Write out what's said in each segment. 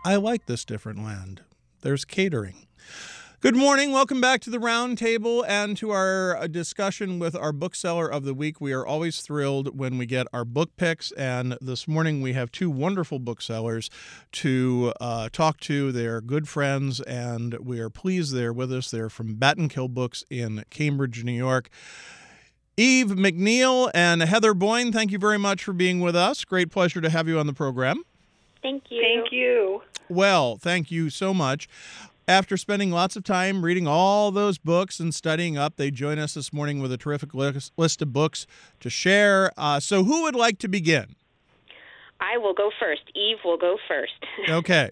I like this different land. There's catering. Good morning. Welcome back to the Round Table and to our discussion with our bookseller of the week. We are always thrilled when we get our book picks, and this morning we have two wonderful booksellers to talk to. They're good friends, and we are pleased they're with us. They're from Battenkill Books in Cambridge, New York. Eve McNeil and Heather Boyne, thank you very much for being with us. Great pleasure to have you on the program. Thank you. Thank you. Well, thank you so much. After spending lots of time reading all those books and studying up, they join us this morning with a terrific list of books to share. So who would like to begin? I will go first. Eve will go first. Okay.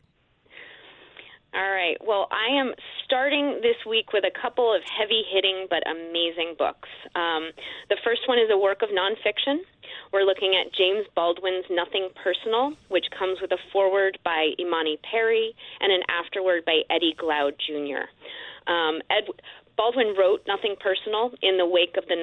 All right. Well, I am starting this week with a couple of heavy-hitting but amazing books. The first one is a work of nonfiction. We're looking at James Baldwin's Nothing Personal, which comes with a foreword by Imani Perry and an afterword by Eddie Glaude Jr. Baldwin wrote Nothing Personal in the wake of the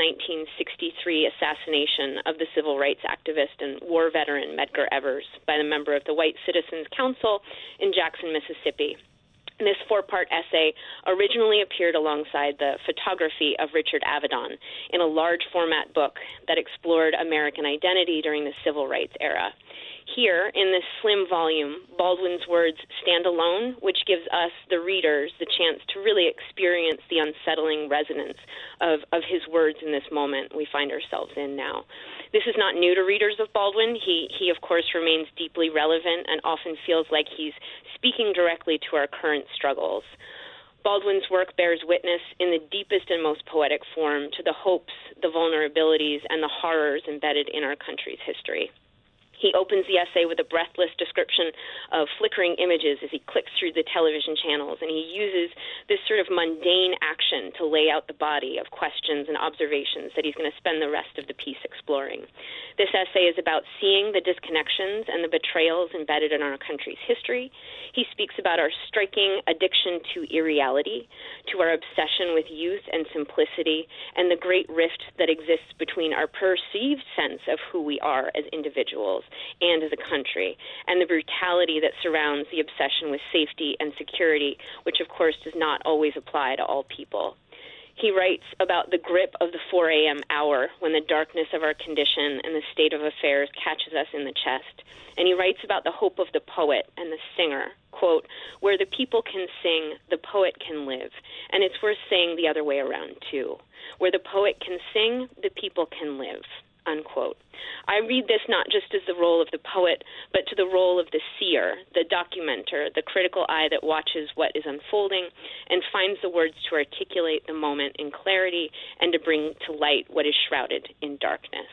1963 assassination of the civil rights activist and war veteran Medgar Evers by the member of the White Citizens Council in Jackson, Mississippi. This four-part essay originally appeared alongside the photography of Richard Avedon in a large-format book that explored American identity during the civil rights era. Here, in this slim volume, Baldwin's words stand alone, which gives us, the readers, the chance to really experience the unsettling resonance of his words in this moment we find ourselves in now. This is not new to readers of Baldwin. He of course, remains deeply relevant and often feels like he's speaking directly to our current struggles. Baldwin's work bears witness in the deepest and most poetic form to the hopes, the vulnerabilities, and the horrors embedded in our country's history. He opens the essay with a breathless description of flickering images as he clicks through the television channels, and he uses this sort of mundane action to lay out the body of questions and observations that he's going to spend the rest of the piece exploring. This essay is about seeing the disconnections and the betrayals embedded in our country's history. He speaks about our striking addiction to irreality, to our obsession with youth and simplicity, and the great rift that exists between our perceived sense of who we are as individuals and as a country, and the brutality that surrounds the obsession with safety and security, which of course does not always apply to all people. He writes about the grip of the 4 a.m. hour when the darkness of our condition and the state of affairs catches us in the chest. And he writes about the hope of the poet and the singer, quote, where the people can sing, the poet can live. And it's worth saying the other way around, too. Where the poet can sing, the people can live. Unquote. I read this not just as the role of the poet, but to the role of the seer, the documenter, the critical eye that watches what is unfolding and finds the words to articulate the moment in clarity and to bring to light what is shrouded in darkness.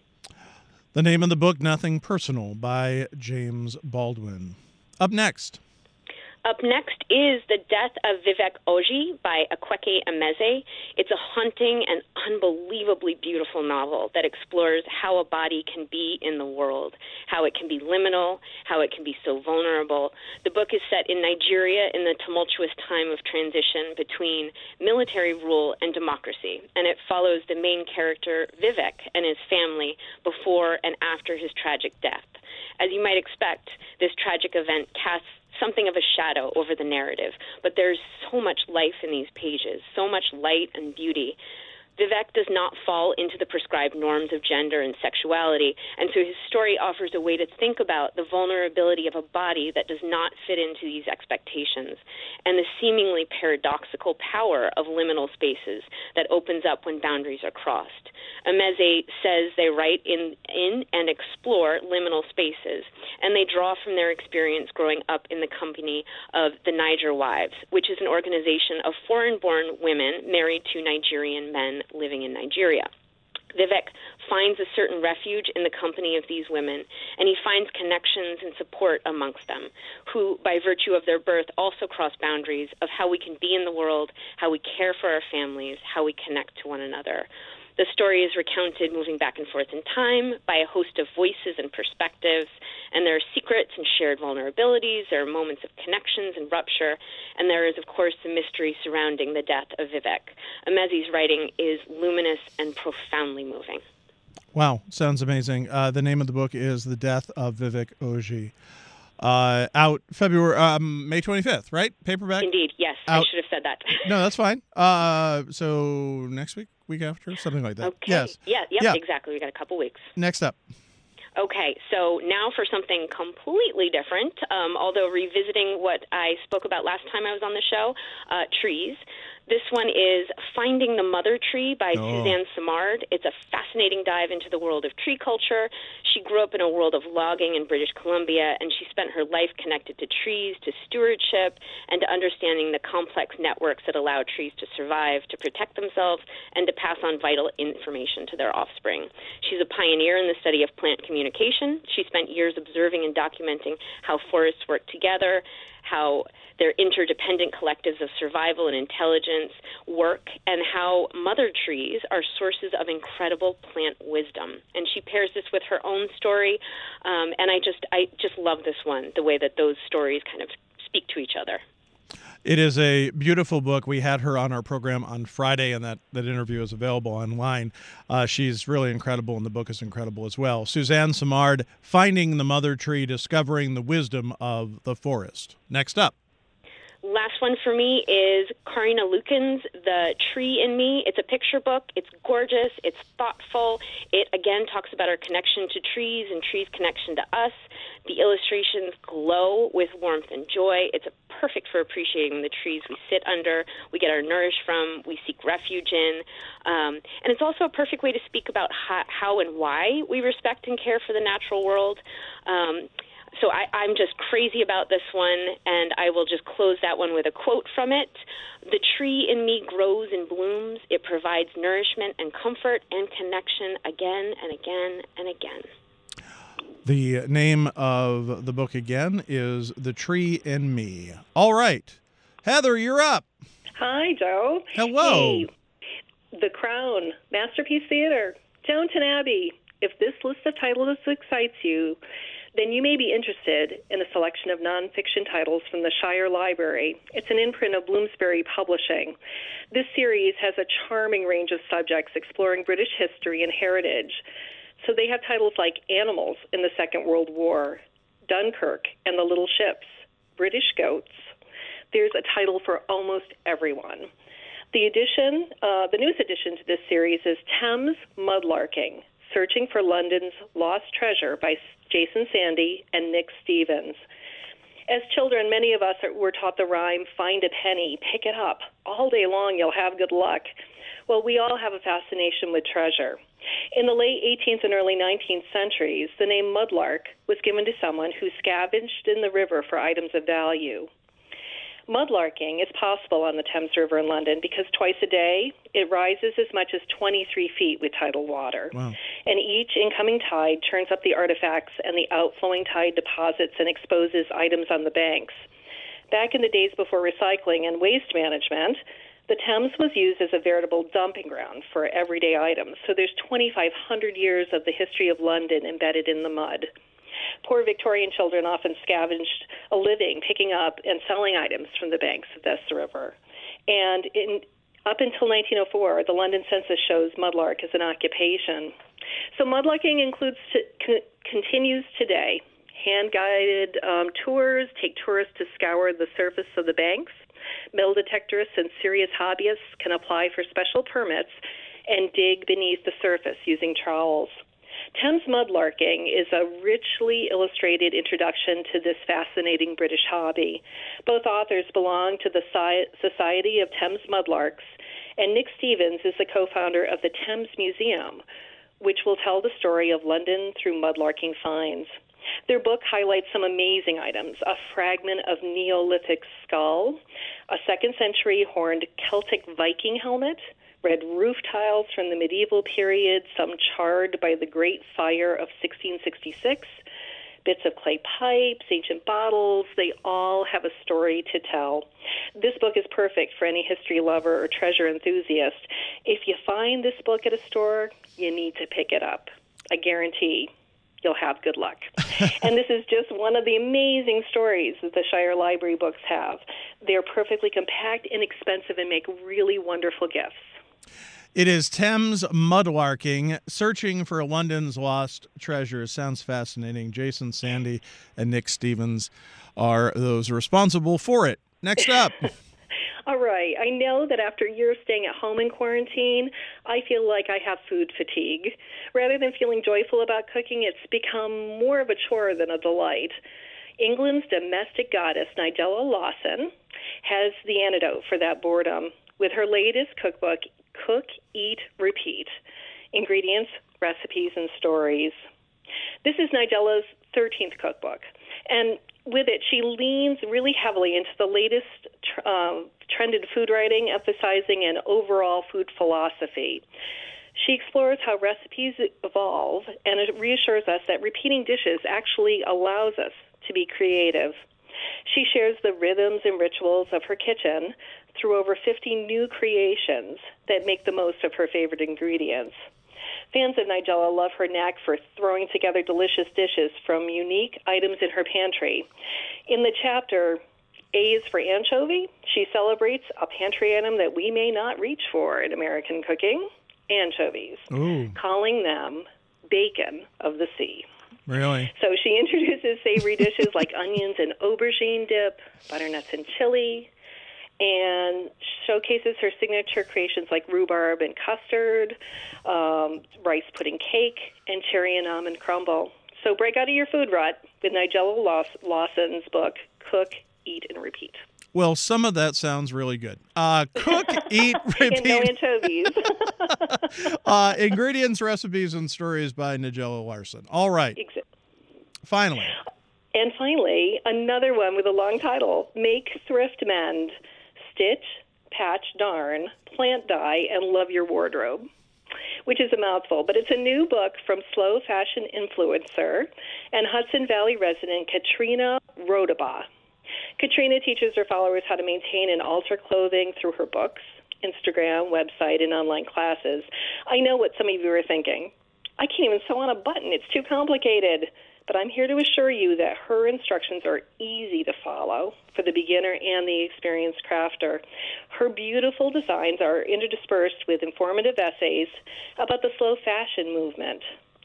The name of the book, Nothing Personal, by James Baldwin. Up next. Up next is The Death of Vivek Oji by Akwaeke Emezi. It's a haunting and unbelievably beautiful novel that explores how a body can be in the world, how it can be liminal, how it can be so vulnerable. The book is set in Nigeria in the tumultuous time of transition between military rule and democracy, and it follows the main character, Vivek, and his family before and after his tragic death. As you might expect, this tragic event casts something of a shadow over the narrative, but there's so much life in these pages, so much light and beauty. Vivek does not fall into the prescribed norms of gender and sexuality, and so his story offers a way to think about the vulnerability of a body that does not fit into these expectations, and the seemingly paradoxical power of liminal spaces that opens up when boundaries are crossed. Emezi says they write in and explore liminal spaces, and they draw from their experience growing up in the company of the Niger Wives, which is an organization of foreign-born women married to Nigerian men living in Nigeria. Vivek finds a certain refuge in the company of these women, and he finds connections and support amongst them, who, by virtue of their birth, also cross boundaries of how we can be in the world, how we care for our families, how we connect to one another. The story is recounted moving back and forth in time by a host of voices and perspectives, and there are secrets and shared vulnerabilities, there are moments of connections and rupture, and there is, of course, the mystery surrounding the death of Vivek. Emezi's writing is luminous and profoundly moving. Wow, sounds amazing. The name of the book is The Death of Vivek Oji. out May 25th, right? Paperback? Indeed, yes. Out. I should have said that. No, that's fine. So next week after, something like that. Okay. Yes. Yeah, exactly. We got a couple weeks. Next up. Okay, so now for something completely different, although revisiting what I spoke about last time I was on the show, trees. This one is Finding the Mother Tree by Suzanne Simard. It's a fascinating dive into the world of tree culture. She grew up in a world of logging in British Columbia, and she spent her life connected to trees, to stewardship, and to understanding the complex networks that allow trees to survive, to protect themselves, and to pass on vital information to their offspring. She's a pioneer in the study of plant communication. She spent years observing and documenting how forests work together, how their interdependent collectives of survival and intelligence work, and how mother trees are sources of incredible plant wisdom. And she pairs this with her own story, and I just love this one, the way that those stories kind of speak to each other. It is a beautiful book. We had her on our program on Friday, and that interview is available online. She's really incredible, and the book is incredible as well. Suzanne Simard, Finding the Mother Tree, Discovering the Wisdom of the Forest. Next up. Last one for me is Karina Lukin's The Tree in Me. It's a picture book. It's gorgeous. It's thoughtful. It, again, talks about our connection to trees and trees' connection to us. The illustrations glow with warmth and joy. It's perfect for appreciating the trees we sit under, we get our nourish from, we seek refuge in. And it's also a perfect way to speak about how and why we respect and care for the natural world. So I'm just crazy about this one, and I will just close that one with a quote from it. The tree in me grows and blooms. It provides nourishment and comfort and connection again and again and again. The name of the book again is The Tree in Me. All right. Heather, you're up. Hi, Joe. Hello. Hey, The Crown, Masterpiece Theater, Downton Abbey. If this list of titles excites you, then you may be interested in a selection of nonfiction titles from the Shire Library. It's an imprint of Bloomsbury Publishing. This series has a charming range of subjects exploring British history and heritage. So they have titles like Animals in the Second World War, Dunkirk and the Little Ships, British Goats. There's a title for almost everyone. The newest addition to this series is Thames Mudlarking, Searching for London's Lost Treasure by Jason Sandy and Nick Stevens. As children, many of us were taught the rhyme, find a penny, pick it up. All day long, you'll have good luck. Well, we all have a fascination with treasure. In the late 18th and early 19th centuries, the name mudlark was given to someone who scavenged in the river for items of value. Mudlarking is possible on the Thames River in London because twice a day it rises as much as 23 feet with tidal water. Wow. And each incoming tide turns up the artifacts and the outflowing tide deposits and exposes items on the banks. Back in the days before recycling and waste management, the Thames was used as a veritable dumping ground for everyday items. So there's 2,500 years of the history of London embedded in the mud. Poor Victorian children often scavenged a living, picking up and selling items from the banks of this river. And up until 1904, the London Census shows mudlark as an occupation. So mudlarking continues today. Hand-guided tours take tourists to scour the surface of the banks. Metal detectorists and serious hobbyists can apply for special permits and dig beneath the surface using trowels. Thames mudlarking is a richly illustrated introduction to this fascinating British hobby. Both authors belong to the Society of Thames Mudlarks, and Nick Stevens is the co-founder of the Thames Museum, which will tell the story of London through mudlarking finds. Their book highlights some amazing items: a fragment of Neolithic skull, a 2nd century horned Celtic Viking helmet, red roof tiles from the medieval period, some charred by the Great Fire of 1666, bits of clay pipes, ancient bottles. They all have a story to tell. This book is perfect for any history lover or treasure enthusiast. If you find this book at a store, you need to pick it up. I guarantee you'll have good luck. And this is just one of the amazing stories that the Shire Library books have. They're perfectly compact, inexpensive, and make really wonderful gifts. It is Thames mudlarking, searching for London's lost treasures. Sounds fascinating. Jason Sandy and Nick Stevens are those responsible for it. Next up. All right. I know that after years staying at home in quarantine, I feel like I have food fatigue. Rather than feeling joyful about cooking, it's become more of a chore than a delight. England's domestic goddess, Nigella Lawson, has the antidote for that boredom with her latest cookbook, Cook, Eat, Repeat: Ingredients, Recipes, and Stories. This is Nigella's 13th cookbook, and with it, she leans really heavily into the latest trend in food writing, emphasizing an overall food philosophy. She explores how recipes evolve, and it reassures us that repeating dishes actually allows us to be creative. She shares the rhythms and rituals of her kitchen through over 50 new creations that make the most of her favorite ingredients. Fans of Nigella love her knack for throwing together delicious dishes from unique items in her pantry. In the chapter, A is for anchovy, she celebrates a pantry item that we may not reach for in American cooking, anchovies, calling them bacon of the sea. Really? So she introduces savory dishes like onions and aubergine dip, butternuts and chili, and showcases her signature creations like rhubarb and custard, rice pudding cake, and cherry and almond crumble. So break out of your food rut with Nigella Lawson's book, Cook, Eat, and Repeat. Well, some of that sounds really good. Cook, eat, repeat. And no anchovies. Ingredients, recipes, and stories by Nigella Lawson. All right. Finally. And finally, another one with a long title, Make, Thrift, Mend: Stitch, Patch, Darn, Plant, Dye, and Love Your Wardrobe, which is a mouthful, but it's a new book from slow fashion influencer and Hudson Valley resident Katrina Rodabaugh. Katrina teaches her followers how to maintain and alter clothing through her books, Instagram, website, and online classes. I know what some of you are thinking. I can't even sew on a button. It's too complicated. But I'm here to assure you that her instructions are easy to follow for the beginner and the experienced crafter. Her beautiful designs are interspersed with informative essays about the slow fashion movement.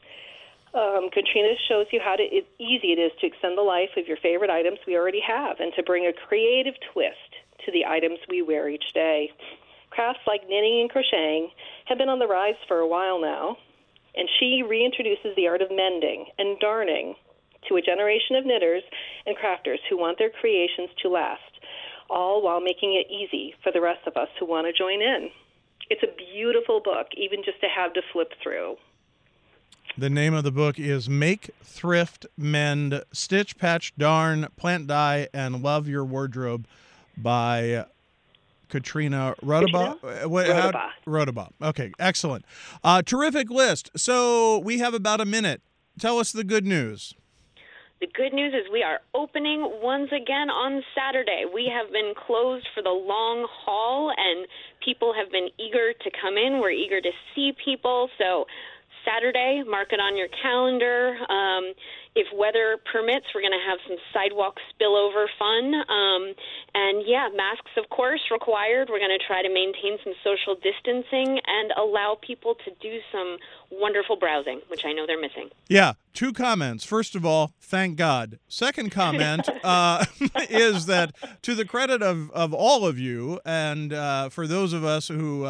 Katrina shows you how easy it is to extend the life of your favorite items we already have and to bring a creative twist to the items we wear each day. Crafts like knitting and crocheting have been on the rise for a while now, and she reintroduces the art of mending and darning to a generation of knitters and crafters who want their creations to last, all while making it easy for the rest of us who want to join in. It's a beautiful book, even just to have to flip through. The name of the book is Make, Thrift, Mend, Stitch, Patch, Darn, Plant, Dye, and Love Your Wardrobe by Katrina Rodabaugh. Rodabaugh. Okay, excellent. Terrific list. So we have about a minute. Tell us the good news. The good news is we are opening once again on Saturday. We have been closed for the long haul, and people have been eager to come in. We're eager to see people. So Saturday, mark it on your calendar. If weather permits, we're going to have some sidewalk spillover fun. And yeah, masks, of course, required. We're going to try to maintain some social distancing and allow people to do some wonderful browsing, which I know they're missing. Yeah, 2 comments. First of all, thank God. Second comment is that to the credit of all of you, and for those of us who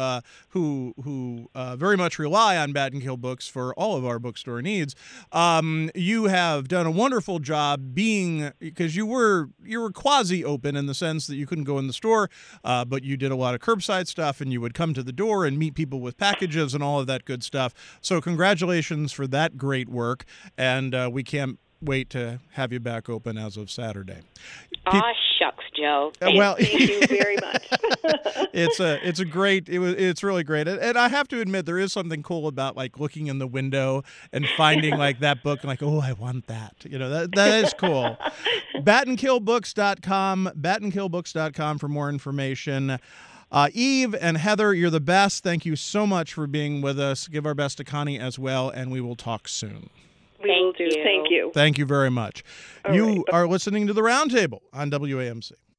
very much rely on Battenkill Books for all of our bookstore needs, you have done a wonderful job because you were quasi open in the sense that you couldn't go in the store, but you did a lot of curbside stuff, and you would come to the door and meet people with packages and all of that good stuff. So congratulations for that great work, and we can't wait to have you back open as of Saturday. Aw, shucks, Joe. Thank you very much. It's really great. And I have to admit, there is something cool about like looking in the window and finding like that book and like, oh, I want that. You know, that is cool. BattenkillBooks.com, BattenkillBooks.com for more information. Eve and Heather, you're the best. Thank you so much for being with us. Give our best to Connie as well, and we will talk soon. We will do. Thank you. Thank you very much. You are listening to The Roundtable on WAMC.